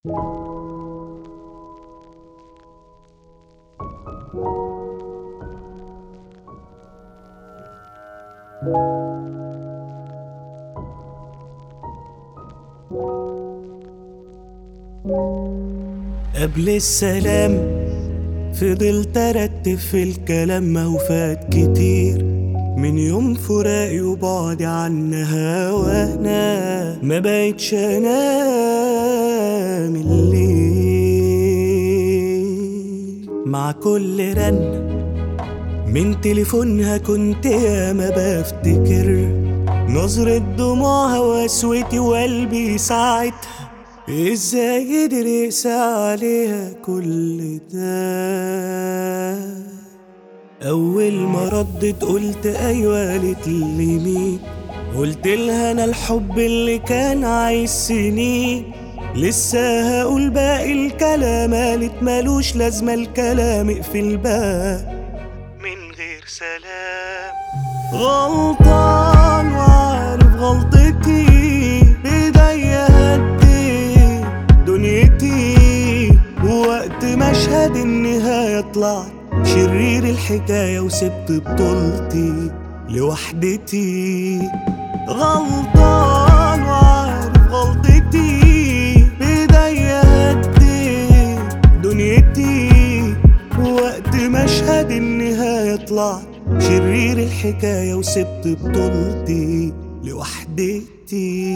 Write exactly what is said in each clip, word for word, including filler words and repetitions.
قبل السلام فضلت ارتب في الكلام، ما هو فات كتير من يوم فراقي وبعدي عنها، وانا ما بقتش انام الليل مع كل رن من تليفونها. كنت ياما بفتكر نظرة دموعها وقسوتي وقلبي ساعتها، ازاي قدر يقسى عليها كل ده. اول ما ردت قلت ايوه، قالت لي مين؟ قلت لها انا الحب اللي كان عايز سنين. لسه هقول باقي الكلام، قالت مالوش لازمه الكلام، اقفل بقى من غير سلام. غلطان وعارف غلطتي، بايديا هدي دنيتي، ووقت مشهد النهاية طلعت شرير الحكاية وسبت بطولتي لوحدتي. غلطان وعارف غلطتي، بايديا هدي دنيتي، ووقت مشهد النهاية طلعت شرير الحكاية وسبت بطولتي لوحدتي.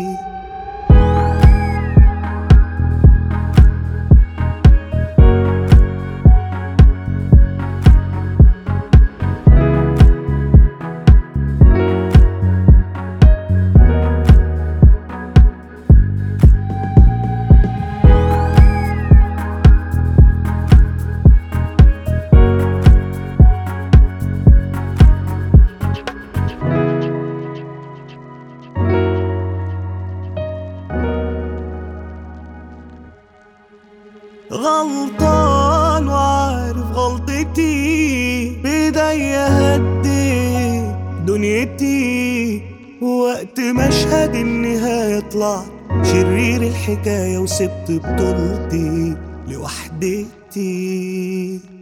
غلطان وعارف غلطتي، بايديا هدي دنيتي، وقت مشهد النهاية طلعت شرير الحكاية وسبت بطولتي لوحدتي.